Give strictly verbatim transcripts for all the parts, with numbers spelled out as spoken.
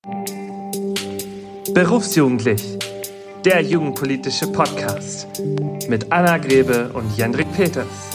Berufsjugendlich, der jugendpolitische Podcast mit Anna Grebe und Jendrik Peters.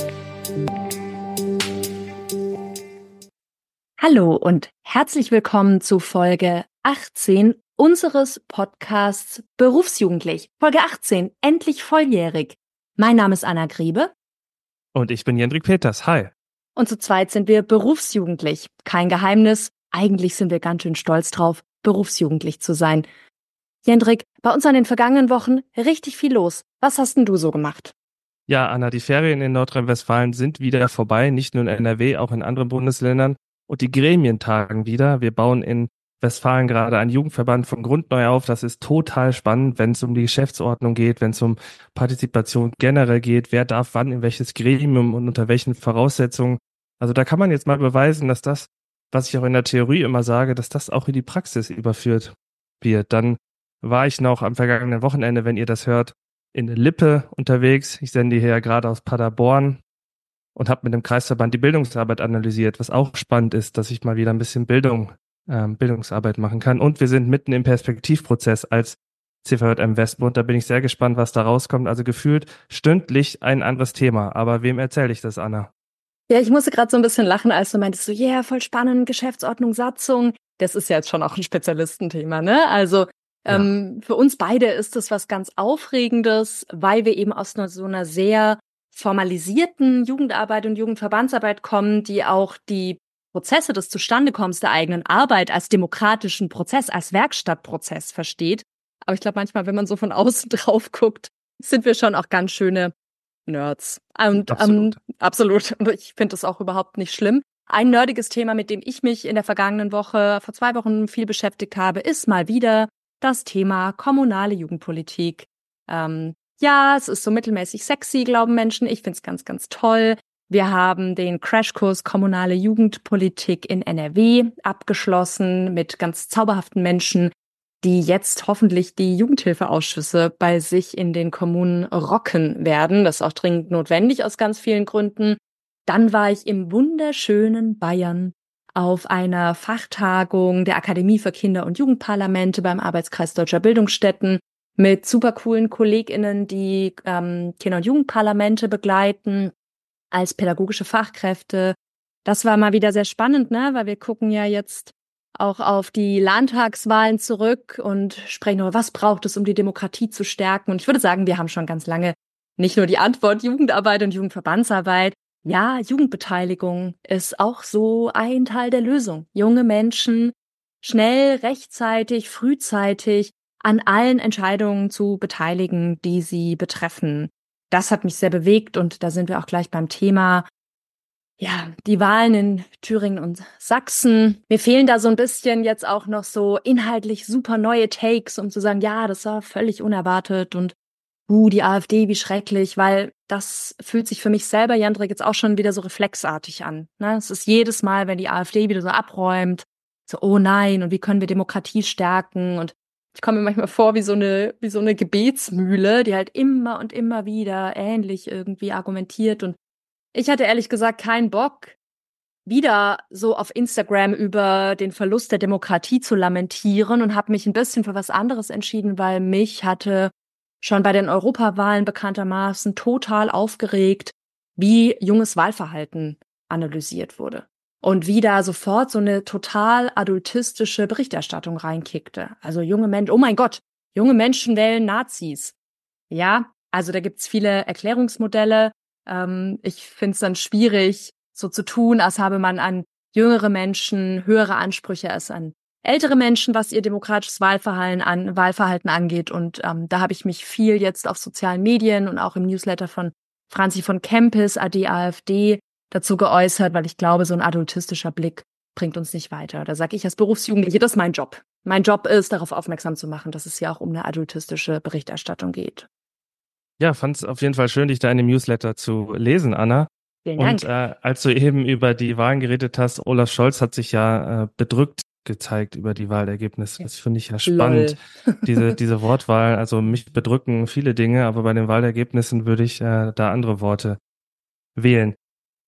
Hallo und herzlich willkommen zu Folge achtzehn unseres Podcasts Berufsjugendlich. Folge achtzehn, endlich volljährig. Mein Name ist Anna Grebe. Und ich bin Jendrik Peters. Hi. Und zu zweit sind wir berufsjugendlich. Kein Geheimnis, eigentlich sind wir ganz schön stolz drauf, berufsjugendlich zu sein. Jendrik, bei uns an den vergangenen Wochen richtig viel los. Was hast denn du so gemacht? Ja, Anna, die Ferien in Nordrhein-Westfalen sind wieder vorbei, nicht nur in N R W, auch in anderen Bundesländern. Und die Gremien tagen wieder. Wir bauen in Westfalen gerade einen Jugendverband von Grund neu auf. Das ist total spannend, wenn es um die Geschäftsordnung geht, wenn es um Partizipation generell geht. Wer darf wann in welches Gremium und unter welchen Voraussetzungen. Also da kann man jetzt mal beweisen, dass das, was ich auch in der Theorie immer sage, dass das auch in die Praxis überführt wird. Dann war ich noch am vergangenen Wochenende, wenn ihr das hört, in Lippe unterwegs. Ich sende hier ja gerade aus Paderborn und habe mit dem Kreisverband die Bildungsarbeit analysiert, was auch spannend ist, dass ich mal wieder ein bisschen Bildung, ähm, Bildungsarbeit machen kann. Und wir sind mitten im Perspektivprozess als C V J M Westbund. Da bin ich sehr gespannt, was da rauskommt. Also gefühlt stündlich ein anderes Thema. Aber wem erzähle ich das, Anna? Ja, ich musste gerade so ein bisschen lachen, als du meintest, so, ja, yeah, voll spannend, Geschäftsordnung, Satzung. Das ist ja jetzt schon auch ein Spezialistenthema, ne? Also Ja. ähm, für uns beide ist das was ganz Aufregendes, weil wir eben aus einer, so einer sehr formalisierten Jugendarbeit und Jugendverbandsarbeit kommen, die auch die Prozesse des Zustandekommens der eigenen Arbeit als demokratischen Prozess, als Werkstattprozess versteht. Aber ich glaube, manchmal, wenn man so von außen drauf guckt, sind wir schon auch ganz schöne Nerds. Und, Absolut. Ähm, absolut. Und ich finde das auch überhaupt nicht schlimm. Ein nerdiges Thema, mit dem ich mich in der vergangenen Woche, vor zwei Wochen viel beschäftigt habe, ist mal wieder das Thema kommunale Jugendpolitik. Ähm, ja, es ist so mittelmäßig sexy, glauben Menschen. Ich finde es ganz, ganz toll. Wir haben den Crashkurs Kommunale Jugendpolitik in N R W abgeschlossen mit ganz zauberhaften Menschen, die jetzt hoffentlich die Jugendhilfeausschüsse bei sich in den Kommunen rocken werden. Das ist auch dringend notwendig aus ganz vielen Gründen. Dann war ich im wunderschönen Bayern auf einer Fachtagung der Akademie für Kinder- und Jugendparlamente beim Arbeitskreis Deutscher Bildungsstätten mit super coolen KollegInnen, die ähm, Kinder- und Jugendparlamente begleiten als pädagogische Fachkräfte. Das war mal wieder sehr spannend, ne? Weil wir gucken ja jetzt auch auf die Landtagswahlen zurück und sprechen über, was braucht es, um die Demokratie zu stärken. Und ich würde sagen, wir haben schon ganz lange nicht nur die Antwort Jugendarbeit und Jugendverbandsarbeit. Ja, Jugendbeteiligung ist auch so ein Teil der Lösung. Junge Menschen schnell, rechtzeitig, frühzeitig an allen Entscheidungen zu beteiligen, die sie betreffen. Das hat mich sehr bewegt und da sind wir auch gleich beim Thema. Ja, die Wahlen in Thüringen und Sachsen. Mir fehlen da so ein bisschen jetzt auch noch so inhaltlich super neue Takes, um zu sagen, ja, das war völlig unerwartet und uh, die AfD, wie schrecklich, weil das fühlt sich für mich selber, Jendrik, jetzt auch schon wieder so reflexartig an. Ne? Es ist jedes Mal, wenn die AfD wieder so abräumt, so, oh nein, und wie können wir Demokratie stärken? Und ich komme mir manchmal vor wie so eine, wie so eine Gebetsmühle, die halt immer und immer wieder ähnlich irgendwie argumentiert. Und ich hatte ehrlich gesagt keinen Bock, wieder so auf Instagram über den Verlust der Demokratie zu lamentieren und habe mich ein bisschen für was anderes entschieden, weil mich hatte schon bei den Europawahlen bekanntermaßen total aufgeregt, wie junges Wahlverhalten analysiert wurde. Und wie da sofort so eine total adultistische Berichterstattung reinkickte. Also junge Menschen, oh mein Gott, junge Menschen wählen Nazis. Ja, also da gibt's viele Erklärungsmodelle. Ähm, ich finde es dann schwierig, so zu tun, als habe man an jüngere Menschen höhere Ansprüche als an ältere Menschen, was ihr demokratisches Wahlverhalten, an, Wahlverhalten angeht. Und ähm, da habe ich mich viel jetzt auf sozialen Medien und auch im Newsletter von Franzi von Kempis, A D AfD, dazu geäußert, weil ich glaube, so ein adultistischer Blick bringt uns nicht weiter. Da sage ich als Berufsjugendliche, das ist mein Job. Mein Job ist, darauf aufmerksam zu machen, dass es ja auch um eine adultistische Berichterstattung geht. Ja, fand es auf jeden Fall schön, dich da in dem Newsletter zu lesen, Anna. Vielen Dank. Und äh, als du eben über die Wahlen geredet hast, Olaf Scholz hat sich ja äh, bedrückt gezeigt über die Wahlergebnisse. Das finde ich ja spannend, diese diese Wortwahl. Also mich bedrücken viele Dinge, aber bei den Wahlergebnissen würde ich äh, da andere Worte wählen.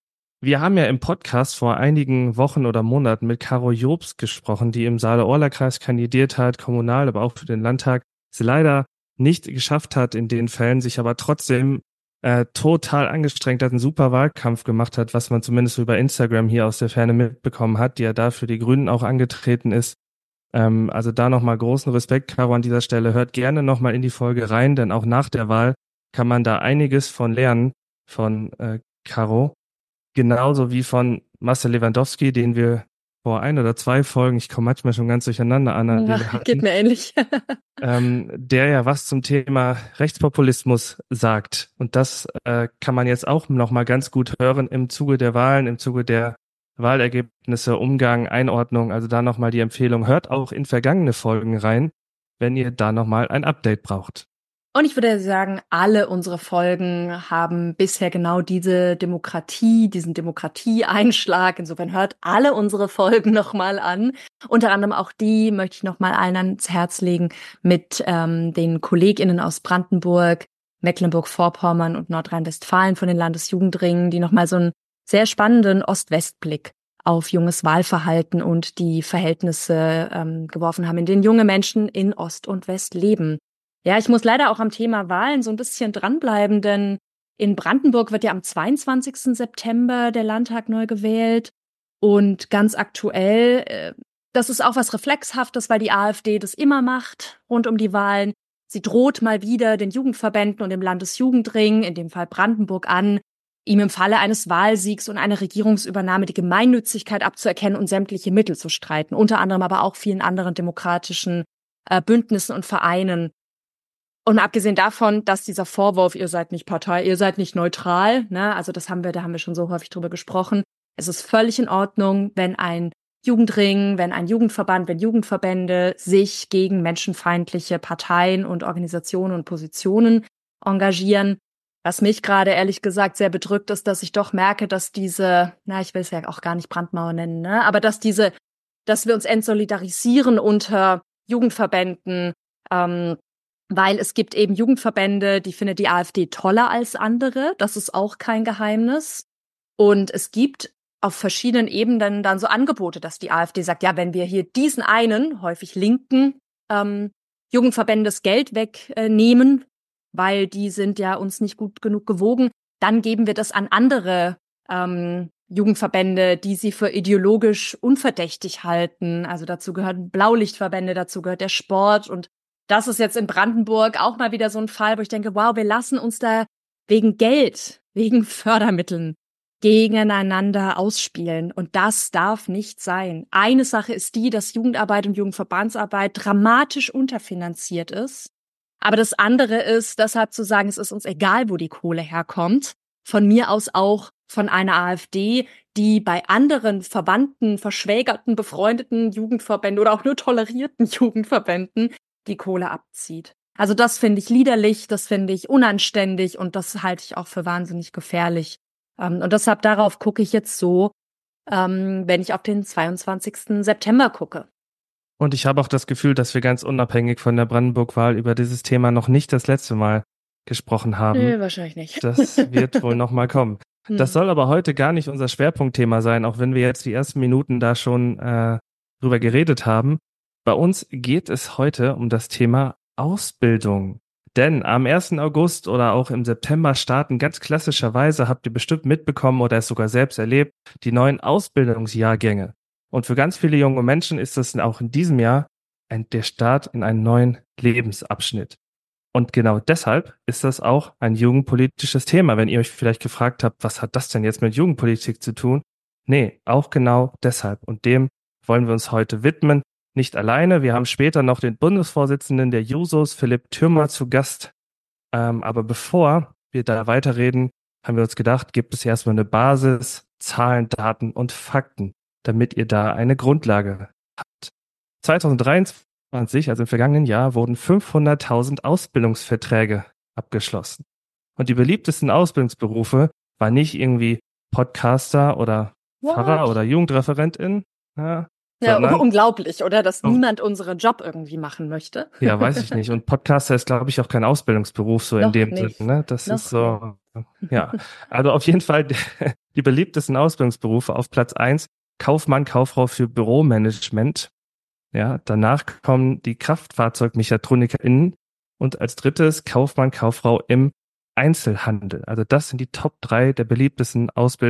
Wir haben ja im Podcast vor einigen Wochen oder Monaten mit Caro Jobst gesprochen, die im Saale-Orla-Kreis kandidiert hat, kommunal, aber auch für den Landtag. Sie leider nicht geschafft hat in den Fällen, sich aber trotzdem äh, total angestrengt hat, einen super Wahlkampf gemacht hat, was man zumindest über Instagram hier aus der Ferne mitbekommen hat, die ja da für die Grünen auch angetreten ist. Ähm, also da nochmal großen Respekt, Caro, an dieser Stelle. Hört gerne nochmal in die Folge rein, denn auch nach der Wahl kann man da einiges von lernen, von äh, Caro. Genauso wie von Marcel Lewandowski, den wir vor ein oder zwei Folgen, ich komme manchmal schon ganz durcheinander, Anna, den wir hatten, geht mir ähnlich. ähm, der ja was zum Thema Rechtspopulismus sagt. Und das äh, kann man jetzt auch nochmal ganz gut hören im Zuge der Wahlen, im Zuge der Wahlergebnisse, Umgang, Einordnung. Also da nochmal die Empfehlung, hört auch in vergangene Folgen rein, wenn ihr da nochmal ein Update braucht. Und ich würde sagen, alle unsere Folgen haben bisher genau diese Demokratie, diesen Demokratieeinschlag. Insofern hört alle unsere Folgen nochmal an. Unter anderem auch die möchte ich nochmal allen ans Herz legen mit ähm, den KollegInnen aus Brandenburg, Mecklenburg-Vorpommern und Nordrhein-Westfalen von den Landesjugendringen, die nochmal so einen sehr spannenden Ost-West-Blick auf junges Wahlverhalten und die Verhältnisse ähm, geworfen haben, in denen junge Menschen in Ost und West leben. Ja, ich muss leider auch am Thema Wahlen so ein bisschen dranbleiben, denn in Brandenburg wird ja am zweiundzwanzigsten September der Landtag neu gewählt. Und ganz aktuell, äh, das ist auch was Reflexhaftes, weil die AfD das immer macht rund um die Wahlen. Sie droht mal wieder den Jugendverbänden und dem Landesjugendring, in dem Fall Brandenburg, an, ihm im Falle eines Wahlsiegs und einer Regierungsübernahme die Gemeinnützigkeit abzuerkennen und sämtliche Mittel zu streiten, unter anderem aber auch vielen anderen demokratischen äh, Bündnissen und Vereinen. Und abgesehen davon, dass dieser Vorwurf, ihr seid nicht Partei, ihr seid nicht neutral, ne, also das haben wir, da haben wir schon so häufig drüber gesprochen. Es ist völlig in Ordnung, wenn ein Jugendring, wenn ein Jugendverband, wenn Jugendverbände sich gegen menschenfeindliche Parteien und Organisationen und Positionen engagieren. Was mich gerade ehrlich gesagt sehr bedrückt ist, dass ich doch merke, dass diese, na, ich will es ja auch gar nicht Brandmauer nennen, ne, aber dass diese, dass wir uns entsolidarisieren unter Jugendverbänden, ähm, weil es gibt eben Jugendverbände, die findet die AfD toller als andere. Das ist auch kein Geheimnis. Und es gibt auf verschiedenen Ebenen dann so Angebote, dass die AfD sagt, ja, wenn wir hier diesen einen, häufig linken, ähm, Jugendverbände das Geld wegnehmen, äh, weil die sind ja uns nicht gut genug gewogen, dann geben wir das an andere ähm, Jugendverbände, die sie für ideologisch unverdächtig halten. Also dazu gehören Blaulichtverbände, dazu gehört der Sport. Und das ist jetzt in Brandenburg auch mal wieder so ein Fall, wo ich denke, wow, wir lassen uns da wegen Geld, wegen Fördermitteln gegeneinander ausspielen. Und das darf nicht sein. Eine Sache ist die, dass Jugendarbeit und Jugendverbandsarbeit dramatisch unterfinanziert ist. Aber das andere ist, deshalb zu sagen, es ist uns egal, wo die Kohle herkommt. Von mir aus auch von einer AfD, die bei anderen verwandten, verschwägerten, befreundeten Jugendverbänden oder auch nur tolerierten Jugendverbänden die Kohle abzieht. Also das finde ich liederlich, das finde ich unanständig und das halte ich auch für wahnsinnig gefährlich. Ähm, und deshalb darauf gucke ich jetzt so, ähm, wenn ich auf den zweiundzwanzigsten September gucke. Und ich habe auch das Gefühl, dass wir ganz unabhängig von der Brandenburg-Wahl über dieses Thema noch nicht das letzte Mal gesprochen haben. Nö, wahrscheinlich nicht. Das wird wohl noch mal kommen. Hm. Das soll aber heute gar nicht unser Schwerpunktthema sein, auch wenn wir jetzt die ersten Minuten da schon äh, drüber geredet haben. Bei uns geht es heute um das Thema Ausbildung. Denn am ersten August oder auch im September starten ganz klassischerweise, habt ihr bestimmt mitbekommen oder es sogar selbst erlebt, die neuen Ausbildungsjahrgänge. Und für ganz viele junge Menschen ist das auch in diesem Jahr ein, der Start in einen neuen Lebensabschnitt. Und genau deshalb ist das auch ein jugendpolitisches Thema. Wenn ihr euch vielleicht gefragt habt, was hat das denn jetzt mit Jugendpolitik zu tun? Nee, auch genau deshalb. Und dem wollen wir uns heute widmen. Nicht alleine, wir haben später noch den Bundesvorsitzenden der Jusos, Philipp Thürmer, zu Gast. Ähm, aber bevor wir da weiterreden, haben wir uns gedacht, gibt es erstmal eine Basis, Zahlen, Daten und Fakten, damit ihr da eine Grundlage habt. zweitausenddreiundzwanzig, also im vergangenen Jahr, wurden fünfhunderttausend Ausbildungsverträge abgeschlossen. Und die beliebtesten Ausbildungsberufe waren nicht irgendwie Podcaster oder What? Pfarrer oder Jugendreferentin, ja, Ja, sondern unglaublich, oder? Dass oh, niemand unseren Job irgendwie machen möchte. ja, weiß ich nicht. Und Podcaster ist, glaube ich, auch kein Ausbildungsberuf so in Noch dem Sinn, nicht. ne? Das ist Noch nicht. so, ja. Also auf jeden Fall die, die beliebtesten Ausbildungsberufe auf Platz eins: Kaufmann, Kauffrau für Büromanagement. Ja, danach kommen die KraftfahrzeugmechatronikerInnen und als drittes Kaufmann, Kauffrau im Einzelhandel. Also das sind die Top drei der beliebtesten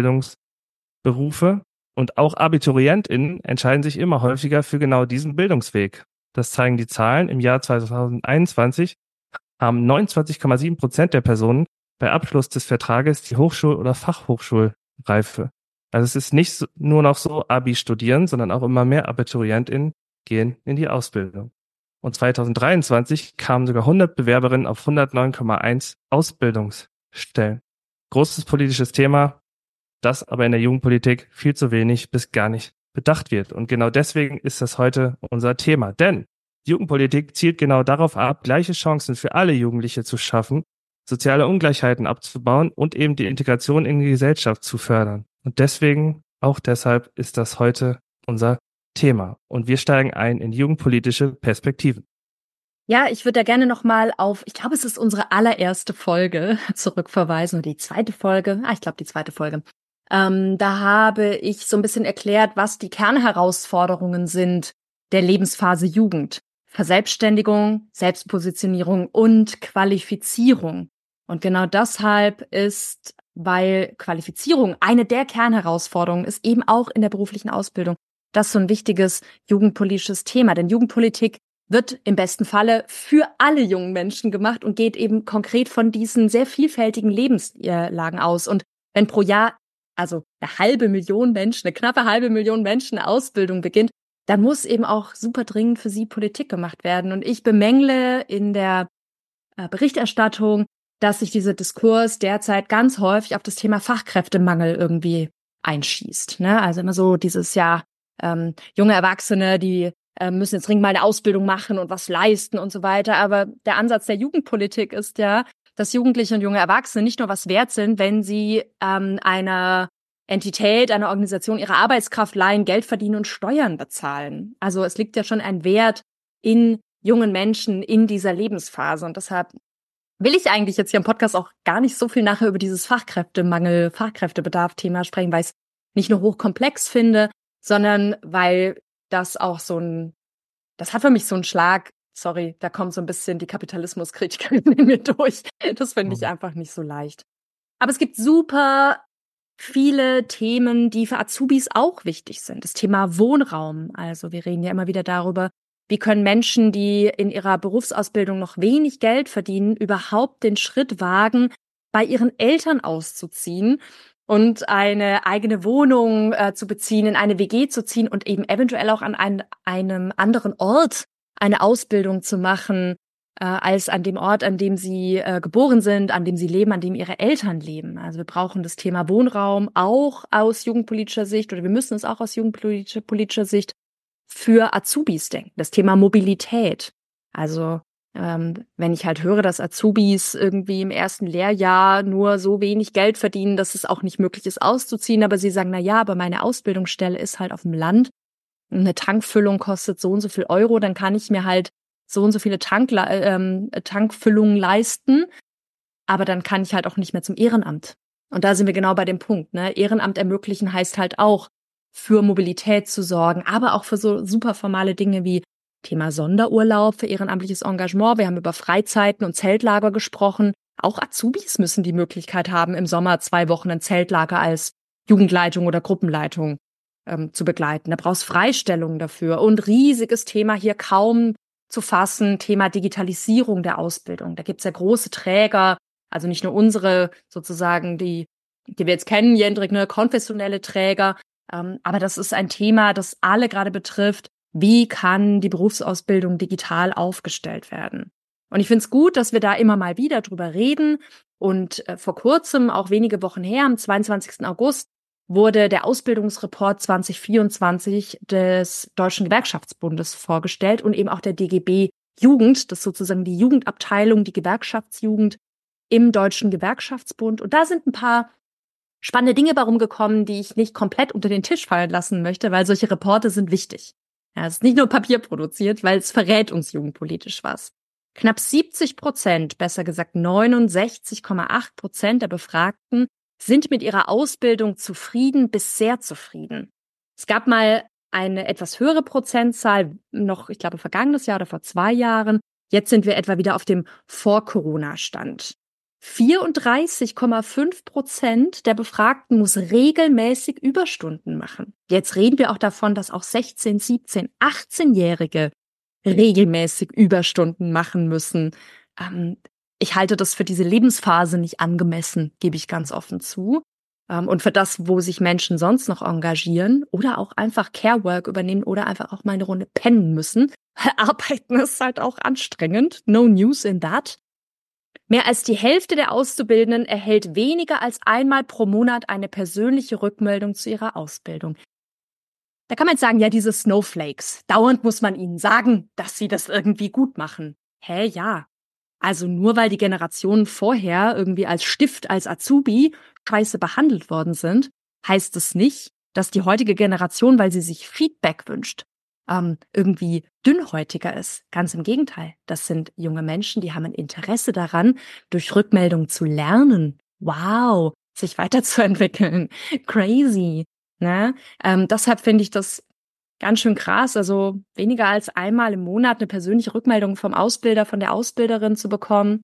Ausbildungsberufe. Und auch AbiturientInnen entscheiden sich immer häufiger für genau diesen Bildungsweg. Das zeigen die Zahlen. Im Jahr zwanzig einundzwanzig haben neunundzwanzig Komma sieben Prozent der Personen bei Abschluss des Vertrages die Hochschul- oder Fachhochschulreife. Also es ist nicht so, nur noch so Abi studieren, sondern auch immer mehr AbiturientInnen gehen in die Ausbildung. Und zwanzig dreiundzwanzig kamen sogar hundert Bewerberinnen auf hundertneun Komma eins Ausbildungsstellen. Großes politisches Thema, das aber in der Jugendpolitik viel zu wenig bis gar nicht bedacht wird. Und genau deswegen ist das heute unser Thema. Denn Jugendpolitik zielt genau darauf ab, gleiche Chancen für alle Jugendliche zu schaffen, soziale Ungleichheiten abzubauen und eben die Integration in die Gesellschaft zu fördern. Und deswegen, auch deshalb, ist das heute unser Thema. Und wir steigen ein in jugendpolitische Perspektiven. Ja, ich würde da gerne nochmal auf, ich glaube, es ist unsere allererste Folge zurückverweisen, oder die zweite Folge. Ah, ich glaube, die zweite Folge. Ähm, da habe ich so ein bisschen erklärt, was die Kernherausforderungen sind der Lebensphase Jugend. Verselbstständigung, Selbstpositionierung und Qualifizierung. Und genau deshalb ist, weil Qualifizierung eine der Kernherausforderungen ist, eben auch in der beruflichen Ausbildung, das so ein wichtiges jugendpolitisches Thema. Denn Jugendpolitik wird im besten Falle für alle jungen Menschen gemacht und geht eben konkret von diesen sehr vielfältigen Lebenslagen aus. Und wenn pro Jahr also eine halbe Million Menschen, eine knappe halbe Million Menschen Ausbildung beginnt, dann muss eben auch super dringend für sie Politik gemacht werden. Und ich bemängle in der äh, Berichterstattung, dass sich dieser Diskurs derzeit ganz häufig auf das Thema Fachkräftemangel irgendwie einschießt. Ne? Also immer so dieses Jahr ähm, junge Erwachsene, die äh, müssen jetzt dringend mal eine Ausbildung machen und was leisten und so weiter. Aber der Ansatz der Jugendpolitik ist ja, dass Jugendliche und junge Erwachsene nicht nur was wert sind, wenn sie ähm, einer Entität, einer Organisation ihre Arbeitskraft leihen, Geld verdienen und Steuern bezahlen. Also es liegt ja schon ein Wert in jungen Menschen in dieser Lebensphase. Und deshalb will ich eigentlich jetzt hier im Podcast auch gar nicht so viel nachher über dieses Fachkräftemangel, Fachkräftebedarf-Thema sprechen, weil ich es nicht nur hochkomplex finde, sondern weil das auch so ein, das hat für mich so einen Schlag, sorry, da kommt so ein bisschen die Kapitalismuskritikerin in mir durch. Das finde ich einfach nicht so leicht. Aber es gibt super viele Themen, die für Azubis auch wichtig sind. Das Thema Wohnraum. Also wir reden ja immer wieder darüber, wie können Menschen, die in ihrer Berufsausbildung noch wenig Geld verdienen, überhaupt den Schritt wagen, bei ihren Eltern auszuziehen und eine eigene Wohnung äh, zu beziehen, in eine W G zu ziehen und eben eventuell auch an ein, einem anderen Ort eine Ausbildung zu machen, äh, als an dem Ort, an dem sie äh, geboren sind, an dem sie leben, an dem ihre Eltern leben. Also wir brauchen das Thema Wohnraum auch aus jugendpolitischer Sicht, oder wir müssen es auch aus jugendpolitischer politischer Sicht für Azubis denken. Das Thema Mobilität. Also ähm, wenn ich halt höre, dass Azubis irgendwie im ersten Lehrjahr nur so wenig Geld verdienen, dass es auch nicht möglich ist, auszuziehen, aber sie sagen, na ja, aber meine Ausbildungsstelle ist halt auf dem Land, eine Tankfüllung kostet so und so viel Euro, dann kann ich mir halt so und so viele Tankle- ähm, Tankfüllungen leisten, aber dann kann ich halt auch nicht mehr zum Ehrenamt. Und da sind wir genau bei dem Punkt, ne? Ehrenamt ermöglichen heißt halt auch, für Mobilität zu sorgen, aber auch für so super formale Dinge wie Thema Sonderurlaub für ehrenamtliches Engagement. Wir haben über Freizeiten und Zeltlager gesprochen. Auch Azubis müssen die Möglichkeit haben, im Sommer zwei Wochen ein Zeltlager als Jugendleitung oder Gruppenleitung ähm, zu begleiten. Da brauchst Freistellungen dafür. Und riesiges Thema hier kaum zu fassen, Thema Digitalisierung der Ausbildung. Da gibt's ja große Träger, also nicht nur unsere sozusagen, die, die wir jetzt kennen, Jendrik, ne, konfessionelle Träger, ähm, aber das ist ein Thema, das alle gerade betrifft. Wie kann die Berufsausbildung digital aufgestellt werden? Und ich finde es gut, dass wir da immer mal wieder drüber reden. Und äh, vor kurzem, auch wenige Wochen her, am zweiundzwanzigsten August, wurde der Ausbildungsreport zwanzig vierundzwanzig des Deutschen Gewerkschaftsbundes vorgestellt und eben auch der D G B Jugend, das ist sozusagen die Jugendabteilung, die Gewerkschaftsjugend im Deutschen Gewerkschaftsbund. Und da sind ein paar spannende Dinge bei rumgekommen, die ich nicht komplett unter den Tisch fallen lassen möchte, weil solche Reporte sind wichtig. Ja, es ist nicht nur Papier produziert, weil es verrät uns jugendpolitisch was. Knapp siebzig Prozent, besser gesagt neunundsechzig Komma acht Prozent der Befragten sind mit ihrer Ausbildung zufrieden bis sehr zufrieden. Es gab mal eine etwas höhere Prozentzahl, noch, ich glaube, vergangenes Jahr oder vor zwei Jahren. Jetzt sind wir etwa wieder auf dem Vor-Corona-Stand. vierunddreißig Komma fünf Prozent der Befragten muss regelmäßig Überstunden machen. Jetzt reden wir auch davon, dass auch sechzehn-, siebzehn-, achtzehnjährige regelmäßig Überstunden machen müssen. Ähm, ich halte das für diese Lebensphase nicht angemessen, gebe ich ganz offen zu. Ähm, und für das, wo sich Menschen sonst noch engagieren oder auch einfach Care-Work übernehmen oder einfach auch mal eine Runde pennen müssen. Arbeiten ist halt auch anstrengend. No news in that. Mehr als die Hälfte der Auszubildenden erhält weniger als einmal pro Monat eine persönliche Rückmeldung zu ihrer Ausbildung. Da kann man jetzt sagen, ja, diese Snowflakes, dauernd muss man ihnen sagen, dass sie das irgendwie gut machen. Hä, ja. Also nur weil die Generationen vorher irgendwie als Stift, als Azubi scheiße behandelt worden sind, heißt es nicht, dass die heutige Generation, weil sie sich Feedback wünscht, ähm, irgendwie dünnhäutiger ist. Ganz im Gegenteil. Das sind junge Menschen, die haben ein Interesse daran, durch Rückmeldung zu lernen. Wow, sich weiterzuentwickeln. Crazy. Ne? Ähm, deshalb finde ich das ganz schön krass, also weniger als einmal im Monat eine persönliche Rückmeldung vom Ausbilder, von der Ausbilderin zu bekommen.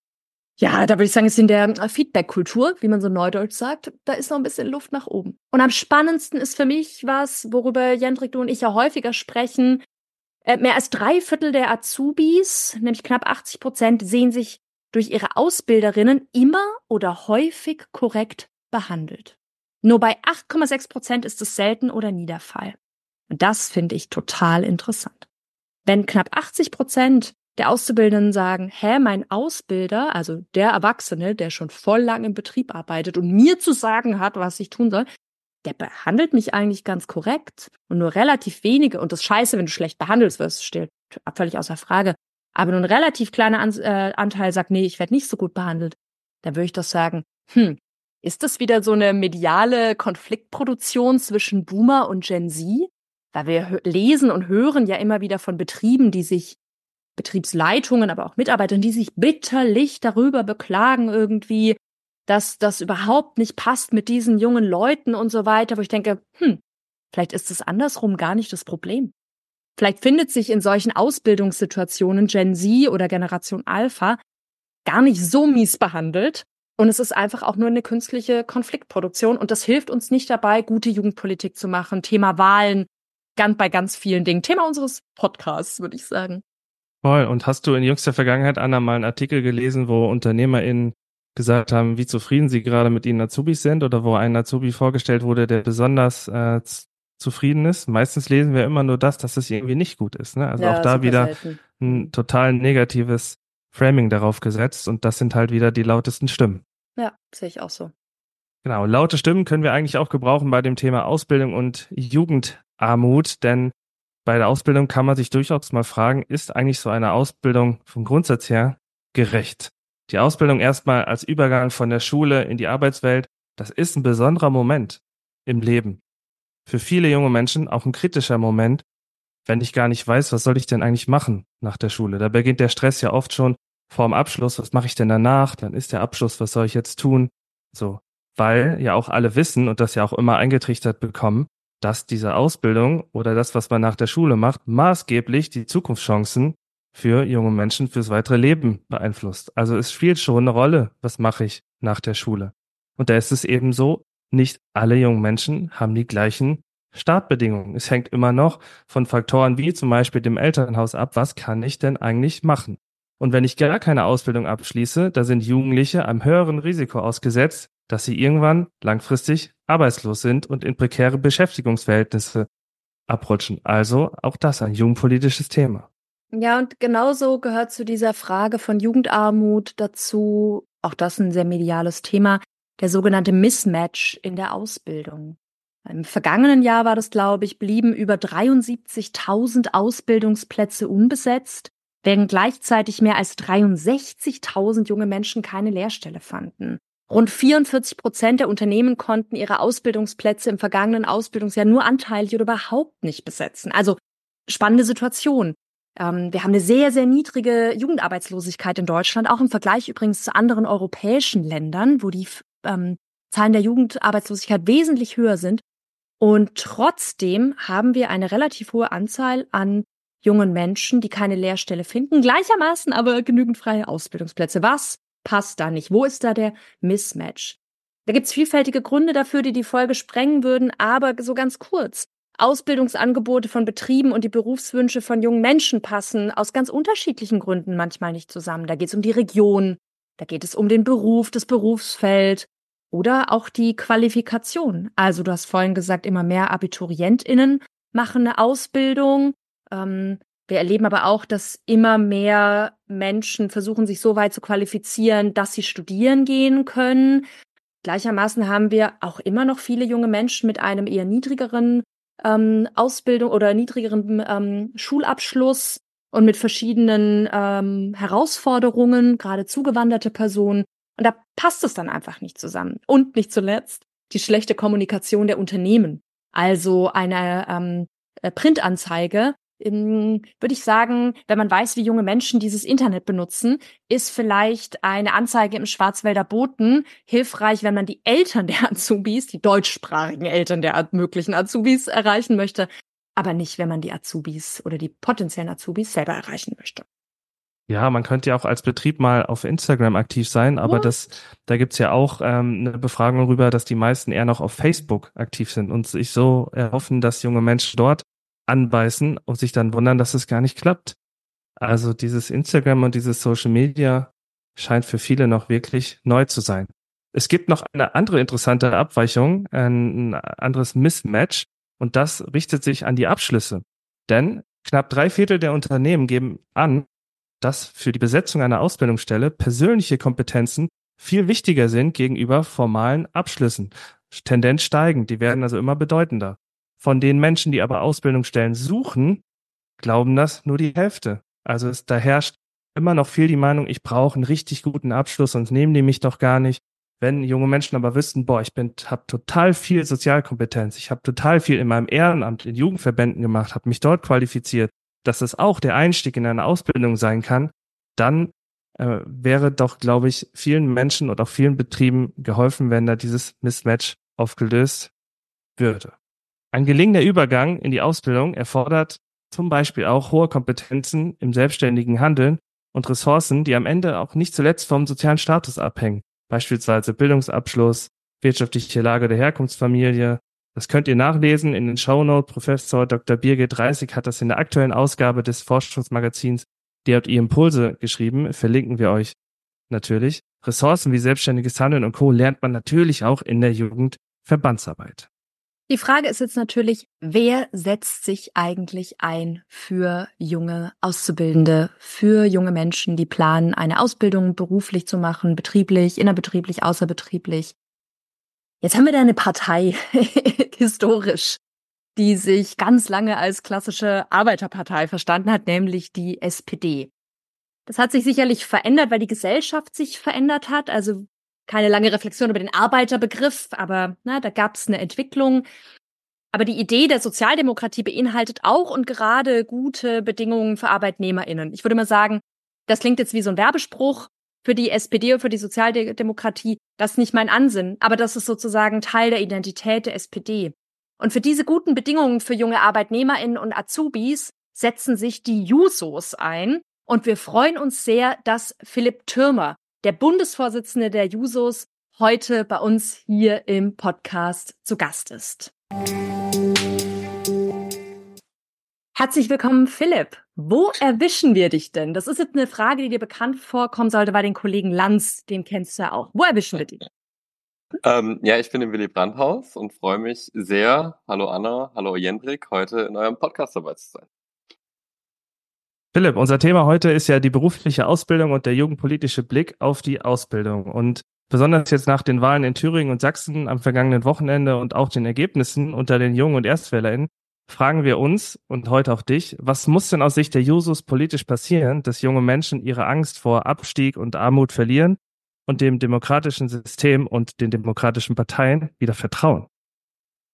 Ja, da würde ich sagen, ist in der Feedback-Kultur, wie man so neudeutsch sagt, da ist noch ein bisschen Luft nach oben. Und am spannendsten ist für mich was, worüber Jendrik, du und ich ja häufiger sprechen. Äh, mehr als drei Viertel der Azubis, nämlich knapp achtzig Prozent, sehen sich durch ihre Ausbilderinnen immer oder häufig korrekt behandelt. Nur bei acht Komma sechs Prozent ist es selten oder nie der Fall. Und das finde ich total interessant. Wenn knapp achtzig Prozent der Auszubildenden sagen, hä, mein Ausbilder, also der Erwachsene, der schon voll lang im Betrieb arbeitet und mir zu sagen hat, was ich tun soll, der behandelt mich eigentlich ganz korrekt. Und nur relativ wenige, und das ist scheiße, wenn du schlecht behandelt wirst, steht völlig außer Frage, aber nur ein relativ kleiner An- äh, Anteil sagt, nee, ich werde nicht so gut behandelt, dann würde ich doch sagen, hm, ist das wieder so eine mediale Konfliktproduktion zwischen Boomer und Gen Z? Weil wir lesen und hören ja immer wieder von Betrieben, die sich, Betriebsleitungen, aber auch Mitarbeitern, die sich bitterlich darüber beklagen irgendwie, dass das überhaupt nicht passt mit diesen jungen Leuten und so weiter, wo ich denke, hm, vielleicht ist es andersrum gar nicht das Problem. Vielleicht findet sich in solchen Ausbildungssituationen Gen Z oder Generation Alpha gar nicht so mies behandelt. Und es ist einfach auch nur eine künstliche Konfliktproduktion. Und das hilft uns nicht dabei, gute Jugendpolitik zu machen. Thema Wahlen, ganz bei ganz vielen Dingen. Thema unseres Podcasts, würde ich sagen. Voll. Und hast du in jüngster Vergangenheit, Anna, mal einen Artikel gelesen, wo UnternehmerInnen gesagt haben, wie zufrieden sie gerade mit ihnen Azubis sind oder wo ein Azubi vorgestellt wurde, der besonders äh, z- zufrieden ist? Meistens lesen wir immer nur das, dass es irgendwie nicht gut ist. Ne? Also auch Ja, da super wieder selten. ein total negatives Framing darauf gesetzt und das sind halt wieder die lautesten Stimmen. Ja, sehe ich auch so. Genau, laute Stimmen können wir eigentlich auch gebrauchen bei dem Thema Ausbildung und Jugendarmut, denn bei der Ausbildung kann man sich durchaus mal fragen, ist eigentlich so eine Ausbildung vom Grundsatz her gerecht? Die Ausbildung erstmal als Übergang von der Schule in die Arbeitswelt, das ist ein besonderer Moment im Leben. Für viele junge Menschen auch ein kritischer Moment, wenn ich gar nicht weiß, was soll ich denn eigentlich machen nach der Schule. Da beginnt der Stress ja oft schon vor dem Abschluss. Was mache ich denn danach? Dann ist der Abschluss, was soll ich jetzt tun? So, weil ja auch alle wissen und das ja auch immer eingetrichtert bekommen, dass diese Ausbildung oder das, was man nach der Schule macht, maßgeblich die Zukunftschancen für junge Menschen fürs weitere Leben beeinflusst. Also es spielt schon eine Rolle, was mache ich nach der Schule. Und da ist es eben so, nicht alle jungen Menschen haben die gleichen Startbedingungen. Es hängt immer noch von Faktoren wie zum Beispiel dem Elternhaus ab, was kann ich denn eigentlich machen? Und wenn ich gar keine Ausbildung abschließe, da sind Jugendliche einem höheren Risiko ausgesetzt, dass sie irgendwann langfristig arbeitslos sind und in prekäre Beschäftigungsverhältnisse abrutschen. Also auch das ein jugendpolitisches Thema. Ja, und genauso gehört zu dieser Frage von Jugendarmut dazu, auch das ein sehr mediales Thema, der sogenannte Mismatch in der Ausbildung. Im vergangenen Jahr war das, glaube ich, blieben über dreiundsiebzigtausend Ausbildungsplätze unbesetzt, während gleichzeitig mehr als dreiundsechzigtausend junge Menschen keine Lehrstelle fanden. Rund vierundvierzig Prozent der Unternehmen konnten ihre Ausbildungsplätze im vergangenen Ausbildungsjahr nur anteilig oder überhaupt nicht besetzen. Also spannende Situation. Ähm, wir haben eine sehr, sehr niedrige Jugendarbeitslosigkeit in Deutschland, auch im Vergleich übrigens zu anderen europäischen Ländern, wo die ähm, Zahlen der Jugendarbeitslosigkeit wesentlich höher sind. Und trotzdem haben wir eine relativ hohe Anzahl an jungen Menschen, die keine Lehrstelle finden, gleichermaßen aber genügend freie Ausbildungsplätze. Was passt da nicht? Wo ist da der Mismatch? Da gibt's vielfältige Gründe dafür, die die Folge sprengen würden, aber so ganz kurz. Ausbildungsangebote von Betrieben und die Berufswünsche von jungen Menschen passen aus ganz unterschiedlichen Gründen manchmal nicht zusammen. Da geht es um die Region, da geht es um den Beruf, das Berufsfeld oder auch die Qualifikation. Also du hast vorhin gesagt, immer mehr AbiturientInnen machen eine Ausbildung. Ähm, wir erleben aber auch, dass immer mehr Menschen versuchen, sich so weit zu qualifizieren, dass sie studieren gehen können. Gleichermaßen haben wir auch immer noch viele junge Menschen mit einem eher niedrigeren ähm, Ausbildung oder niedrigeren ähm, Schulabschluss und mit verschiedenen ähm, Herausforderungen, gerade zugewanderte Personen. Und da passt es dann einfach nicht zusammen. Und nicht zuletzt die schlechte Kommunikation der Unternehmen. Also eine ähm, Printanzeige, ähm, würde ich sagen, wenn man weiß, wie junge Menschen dieses Internet benutzen, ist vielleicht eine Anzeige im Schwarzwälder Boten hilfreich, wenn man die Eltern der Azubis, die deutschsprachigen Eltern der möglichen Azubis erreichen möchte, aber nicht, wenn man die Azubis oder die potenziellen Azubis selber erreichen möchte. Ja, man könnte ja auch als Betrieb mal auf Instagram aktiv sein, aber What? das, da gibt's ja auch ähm, eine Befragung darüber, dass die meisten eher noch auf Facebook aktiv sind und sich so erhoffen, dass junge Menschen dort anbeißen und sich dann wundern, dass es gar nicht klappt. Also dieses Instagram und dieses Social Media scheint für viele noch wirklich neu zu sein. Es gibt noch eine andere interessante Abweichung, ein anderes Mismatch, und das richtet sich an die Abschlüsse. Denn knapp drei Viertel der Unternehmen geben an, dass für die Besetzung einer Ausbildungsstelle persönliche Kompetenzen viel wichtiger sind gegenüber formalen Abschlüssen. Tendenz steigend, die werden also immer bedeutender. Von den Menschen, die aber Ausbildungsstellen suchen, glauben das nur die Hälfte. Also es, da herrscht immer noch viel die Meinung, ich brauche einen richtig guten Abschluss, sonst nehmen die mich doch gar nicht. Wenn junge Menschen aber wüssten, boah, ich bin, habe total viel Sozialkompetenz, ich habe total viel in meinem Ehrenamt in Jugendverbänden gemacht, habe mich dort qualifiziert, dass das auch der Einstieg in eine Ausbildung sein kann, dann äh, wäre doch, glaube ich, vielen Menschen und auch vielen Betrieben geholfen, wenn da dieses Mismatch aufgelöst würde. Ein gelingender Übergang in die Ausbildung erfordert zum Beispiel auch hohe Kompetenzen im selbstständigen Handeln und Ressourcen, die am Ende auch nicht zuletzt vom sozialen Status abhängen. Beispielsweise Bildungsabschluss, wirtschaftliche Lage der Herkunftsfamilie. Das könnt ihr nachlesen in den Shownotes. Professor Doktor Birgit Reissig hat das in der aktuellen Ausgabe des Forschungsmagazins D J I Impulse geschrieben. Verlinken wir euch natürlich. Ressourcen wie selbstständiges Handeln und Co. lernt man natürlich auch in der Jugendverbandsarbeit. Die Frage ist jetzt natürlich, wer setzt sich eigentlich ein für junge Auszubildende, für junge Menschen, die planen, eine Ausbildung beruflich zu machen, betrieblich, innerbetrieblich, außerbetrieblich. Jetzt haben wir da eine Partei, historisch, die sich ganz lange als klassische Arbeiterpartei verstanden hat, nämlich die S P D. Das hat sich sicherlich verändert, weil die Gesellschaft sich verändert hat, also keine lange Reflexion über den Arbeiterbegriff, aber na, da gab es eine Entwicklung. Aber die Idee der Sozialdemokratie beinhaltet auch und gerade gute Bedingungen für ArbeitnehmerInnen. Ich würde mal sagen, das klingt jetzt wie so ein Werbespruch für die S P D und für die Sozialdemokratie. Das ist nicht mein Ansinnen, aber das ist sozusagen Teil der Identität der S P D. Und für diese guten Bedingungen für junge ArbeitnehmerInnen und Azubis setzen sich die Jusos ein. Und wir freuen uns sehr, dass Philipp Türmer, der Bundesvorsitzende der Jusos, heute bei uns hier im Podcast zu Gast ist. Herzlich willkommen, Philipp. Wo erwischen wir dich denn? Das ist jetzt eine Frage, die dir bekannt vorkommen sollte bei den Kollegen Lanz, den kennst du ja auch. Wo erwischen wir dich? Ähm, ja, ich bin im Willy Brandt-Haus und freue mich sehr, hallo Anna, hallo Jendrik, heute in eurem Podcast dabei zu sein. Philipp, unser Thema heute ist ja die berufliche Ausbildung und der jugendpolitische Blick auf die Ausbildung. Und besonders jetzt nach den Wahlen in Thüringen und Sachsen am vergangenen Wochenende und auch den Ergebnissen unter den Jungen und ErstwählerInnen, fragen wir uns und heute auch dich, was muss denn aus Sicht der Jusos politisch passieren, dass junge Menschen ihre Angst vor Abstieg und Armut verlieren und dem demokratischen System und den demokratischen Parteien wieder vertrauen?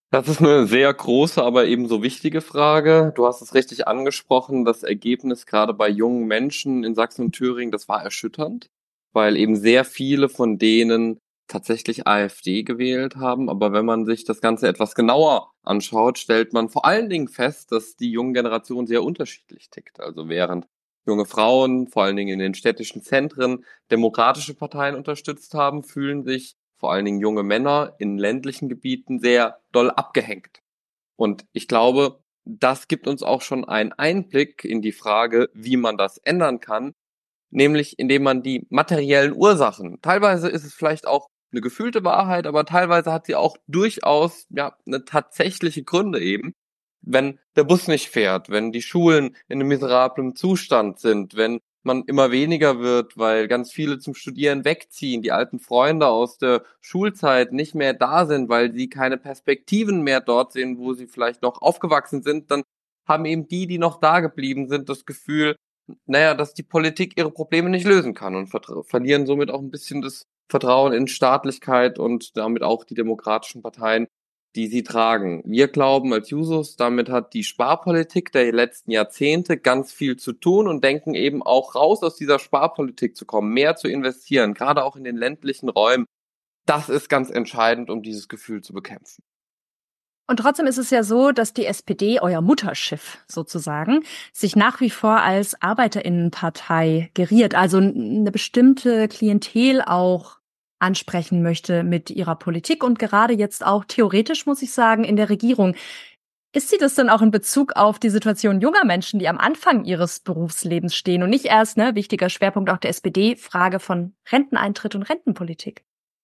Das ist eine sehr große, aber ebenso wichtige Frage. Du hast es richtig angesprochen. Das Ergebnis gerade bei jungen Menschen in Sachsen und Thüringen, das war erschütternd, weil eben sehr viele von denen tatsächlich AfD gewählt haben. Aber wenn man sich das Ganze etwas genauer anschaut, stellt man vor allen Dingen fest, dass die junge Generation sehr unterschiedlich tickt. Also während junge Frauen, vor allen Dingen in den städtischen Zentren, demokratische Parteien unterstützt haben, fühlen sich vor allen Dingen junge Männer in ländlichen Gebieten sehr doll abgehängt. Und ich glaube, das gibt uns auch schon einen Einblick in die Frage, wie man das ändern kann, nämlich indem man die materiellen Ursachen, teilweise ist es vielleicht auch eine gefühlte Wahrheit, aber teilweise hat sie auch durchaus ja eine tatsächliche Gründe eben. Wenn der Bus nicht fährt, wenn die Schulen in einem miserablen Zustand sind, wenn man immer weniger wird, weil ganz viele zum Studieren wegziehen, die alten Freunde aus der Schulzeit nicht mehr da sind, weil sie keine Perspektiven mehr dort sehen, wo sie vielleicht noch aufgewachsen sind, dann haben eben die, die noch da geblieben sind, das Gefühl, naja, dass die Politik ihre Probleme nicht lösen kann und ver- verlieren somit auch ein bisschen das Vertrauen in Staatlichkeit und damit auch die demokratischen Parteien, die sie tragen. Wir glauben als Jusos, damit hat die Sparpolitik der letzten Jahrzehnte ganz viel zu tun und denken eben auch raus aus dieser Sparpolitik zu kommen, mehr zu investieren, gerade auch in den ländlichen Räumen. Das ist ganz entscheidend, um dieses Gefühl zu bekämpfen. Und trotzdem ist es ja so, dass die S P D, euer Mutterschiff sozusagen, sich nach wie vor als Arbeiterinnenpartei geriert, also eine bestimmte Klientel auch ansprechen möchte mit ihrer Politik und gerade jetzt auch theoretisch, muss ich sagen, in der Regierung. Ist sie das denn auch in Bezug auf die Situation junger Menschen, die am Anfang ihres Berufslebens stehen und nicht erst, ne, wichtiger Schwerpunkt auch der S P D, Frage von Renteneintritt und Rentenpolitik?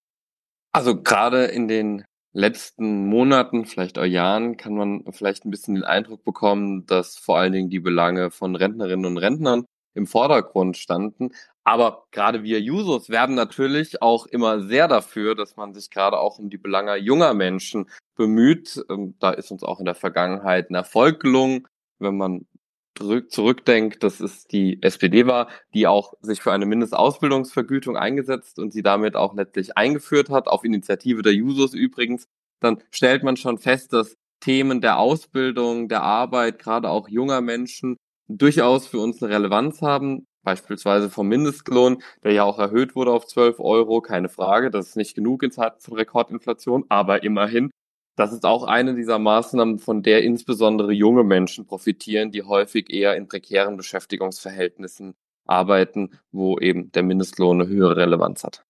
Also gerade in den letzten Monaten, vielleicht auch Jahren, kann man vielleicht ein bisschen den Eindruck bekommen, dass vor allen Dingen die Belange von Rentnerinnen und Rentnern im Vordergrund standen. Aber gerade wir Jusos werben natürlich auch immer sehr dafür, dass man sich gerade auch um die Belange junger Menschen bemüht. Ähm, Da ist uns auch in der Vergangenheit ein Erfolg gelungen, wenn man zurück, zurückdenkt, dass es die S P D war, die auch sich für eine Mindestausbildungsvergütung eingesetzt und sie damit auch letztlich eingeführt hat, auf Initiative der Jusos übrigens, dann stellt man schon fest, dass Themen der Ausbildung, der Arbeit, gerade auch junger Menschen, durchaus für uns eine Relevanz haben. Beispielsweise vom Mindestlohn, der ja auch erhöht wurde auf zwölf Euro, keine Frage, das ist nicht genug in Zeiten von Rekordinflation, aber immerhin. Das ist auch eine dieser Maßnahmen, von der insbesondere junge Menschen profitieren, die häufig eher in prekären Beschäftigungsverhältnissen arbeiten, wo eben der Mindestlohn eine höhere Relevanz hat.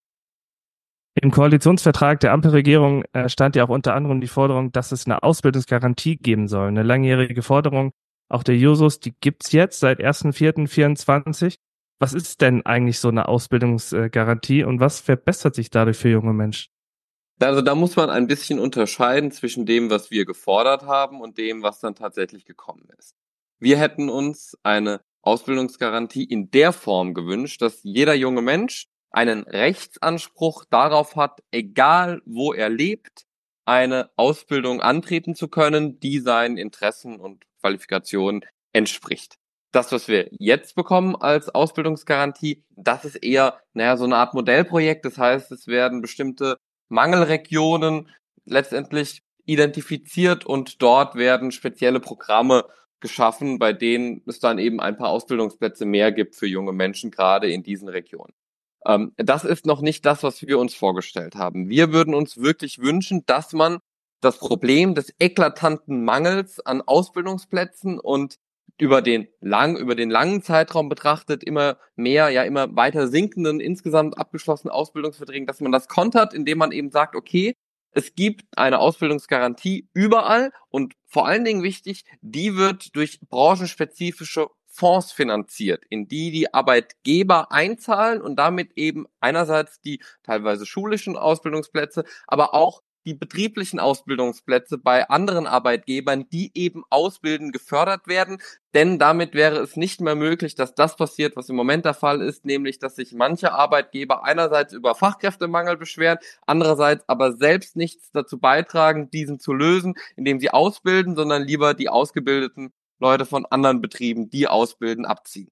Im Koalitionsvertrag der Ampelregierung äh, stand ja auch unter anderem die Forderung, dass es eine Ausbildungsgarantie geben soll. Eine langjährige Forderung, auch der Jusos, die gibt's jetzt seit erster Vierter vierundzwanzig. Was ist denn eigentlich so eine Ausbildungsgarantie und was verbessert sich dadurch für junge Menschen? Also da muss man ein bisschen unterscheiden zwischen dem, was wir gefordert haben und dem, was dann tatsächlich gekommen ist. Wir hätten uns eine Ausbildungsgarantie in der Form gewünscht, dass jeder junge Mensch einen Rechtsanspruch darauf hat, egal wo er lebt, eine Ausbildung antreten zu können, die seinen Interessen und Qualifikationen entspricht. Das, was wir jetzt bekommen als Ausbildungsgarantie, das ist eher, naja, so eine Art Modellprojekt. Das heißt, es werden bestimmte Mangelregionen letztendlich identifiziert und dort werden spezielle Programme geschaffen, bei denen es dann eben ein paar Ausbildungsplätze mehr gibt für junge Menschen, gerade in diesen Regionen. Ähm, das ist noch nicht das, was wir uns vorgestellt haben. Wir würden uns wirklich wünschen, dass man das Problem des eklatanten Mangels an Ausbildungsplätzen und über den lang, über den langen Zeitraum betrachtet immer mehr, ja immer weiter sinkenden insgesamt abgeschlossenen Ausbildungsverträgen, dass man das kontert, indem man eben sagt, okay, es gibt eine Ausbildungsgarantie überall und vor allen Dingen wichtig, die wird durch branchenspezifische Fonds finanziert, in die die Arbeitgeber einzahlen und damit eben einerseits die teilweise schulischen Ausbildungsplätze, aber auch die betrieblichen Ausbildungsplätze bei anderen Arbeitgebern, die eben ausbilden, gefördert werden. Denn damit wäre es nicht mehr möglich, dass das passiert, was im Moment der Fall ist, nämlich, dass sich manche Arbeitgeber einerseits über Fachkräftemangel beschweren, andererseits aber selbst nichts dazu beitragen, diesen zu lösen, indem sie ausbilden, sondern lieber die ausgebildeten Leute von anderen Betrieben, die ausbilden, abziehen.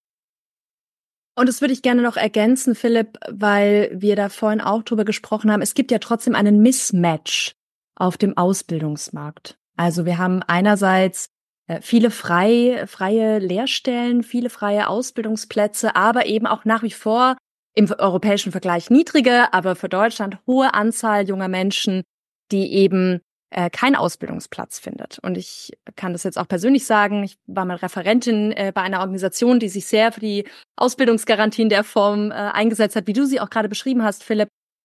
Und das würde ich gerne noch ergänzen, Philipp, weil wir da vorhin auch drüber gesprochen haben. Es gibt ja trotzdem einen Mismatch auf dem Ausbildungsmarkt. Also wir haben einerseits äh, viele frei, freie Lehrstellen, viele freie Ausbildungsplätze, aber eben auch nach wie vor im europäischen Vergleich niedrige, aber für Deutschland hohe Anzahl junger Menschen, die eben äh, keinen Ausbildungsplatz findet. Und ich kann das jetzt auch persönlich sagen, ich war mal Referentin äh, bei einer Organisation, die sich sehr für die Ausbildungsgarantie in der Form äh, eingesetzt hat, wie du sie auch gerade beschrieben hast, Philipp.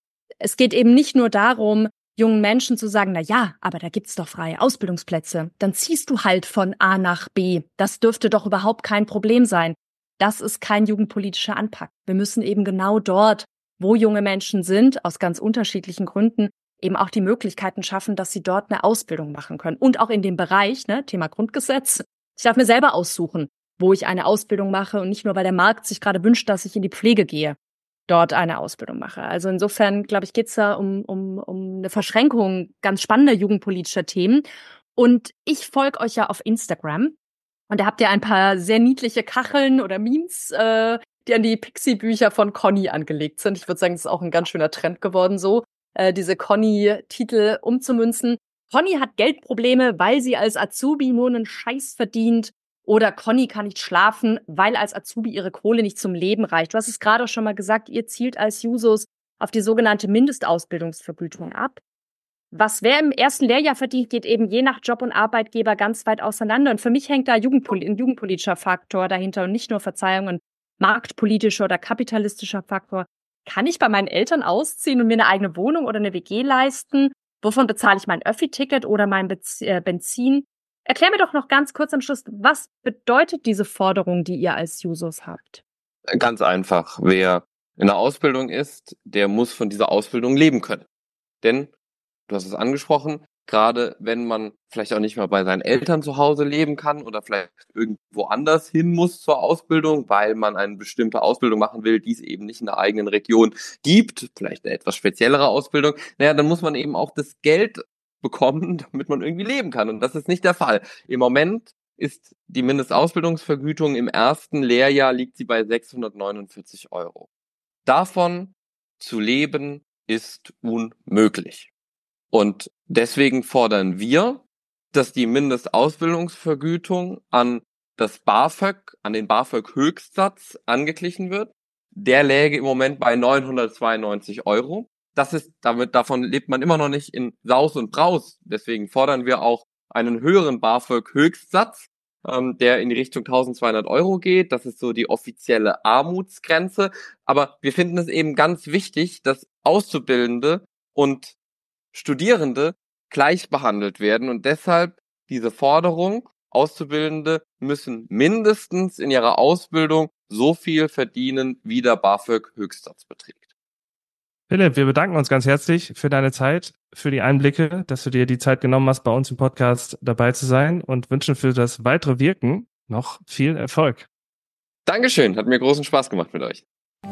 Es geht eben nicht nur darum, jungen Menschen zu sagen, na ja, aber da gibt's doch freie Ausbildungsplätze. Dann ziehst du halt von A nach B. Das dürfte doch überhaupt kein Problem sein. Das ist kein jugendpolitischer Anpack. Wir müssen eben genau dort, wo junge Menschen sind, aus ganz unterschiedlichen Gründen, eben auch die Möglichkeiten schaffen, dass sie dort eine Ausbildung machen können. Und auch in dem Bereich, ne, Thema Grundgesetz. Ich darf mir selber aussuchen, wo ich eine Ausbildung mache und nicht nur, weil der Markt sich gerade wünscht, dass ich in die Pflege gehe, dort eine Ausbildung mache. Also insofern, glaube ich, geht's da um, um, um eine Verschränkung ganz spannender jugendpolitischer Themen. Und ich folge euch ja auf Instagram. Und da habt ihr ein paar sehr niedliche Kacheln oder Memes, äh, die an die Pixie-Bücher von Conny angelegt sind. Ich würde sagen, das ist auch ein ganz schöner Trend geworden, so äh, diese Conny-Titel umzumünzen. Conny hat Geldprobleme, weil sie als Azubi nur einen Scheiß verdient. Oder Conny kann nicht schlafen, weil als Azubi ihre Kohle nicht zum Leben reicht. Du hast es gerade auch schon mal gesagt, ihr zielt als Jusos auf die sogenannte Mindestausbildungsvergütung ab. Was wer im ersten Lehrjahr verdient, geht eben je nach Job und Arbeitgeber ganz weit auseinander. Und für mich hängt da Jugendpol- ein jugendpolitischer Faktor dahinter und nicht nur, Verzeihung, ein marktpolitischer oder kapitalistischer Faktor. Kann ich bei meinen Eltern ausziehen und mir eine eigene Wohnung oder eine W G leisten? Wovon bezahle ich mein Öffi-Ticket oder mein Bez- äh, Benzin? Erklär mir doch noch ganz kurz am Schluss, was bedeutet diese Forderung, die ihr als Jusos habt? Ganz einfach. Wer in der Ausbildung ist, der muss von dieser Ausbildung leben können. Denn, du hast es angesprochen, gerade wenn man vielleicht auch nicht mal bei seinen Eltern zu Hause leben kann oder vielleicht irgendwo anders hin muss zur Ausbildung, weil man eine bestimmte Ausbildung machen will, die es eben nicht in der eigenen Region gibt, vielleicht eine etwas speziellere Ausbildung, naja, dann muss man eben auch das Geld bekommen, damit man irgendwie leben kann. Und das ist nicht der Fall. Im Moment ist die Mindestausbildungsvergütung im ersten Lehrjahr liegt sie bei sechshundertneunundvierzig Euro. Davon zu leben ist unmöglich. Und deswegen fordern wir, dass die Mindestausbildungsvergütung an das BAföG, an den BAföG-Höchstsatz angeglichen wird. Der läge im Moment bei neunhundertzweiundneunzig Euro. Das ist, damit, davon lebt man immer noch nicht in Saus und Braus. Deswegen fordern wir auch einen höheren BAföG-Höchstsatz, ähm, der in die Richtung eintausendzweihundert Euro geht. Das ist so die offizielle Armutsgrenze. Aber wir finden es eben ganz wichtig, dass Auszubildende und Studierende gleich behandelt werden. Und deshalb diese Forderung, Auszubildende müssen mindestens in ihrer Ausbildung so viel verdienen, wie der BAföG-Höchstsatz beträgt. Philipp, wir bedanken uns ganz herzlich für deine Zeit, für die Einblicke, dass du dir die Zeit genommen hast, bei uns im Podcast dabei zu sein und wünschen für das weitere Wirken noch viel Erfolg. Dankeschön, hat mir großen Spaß gemacht mit euch.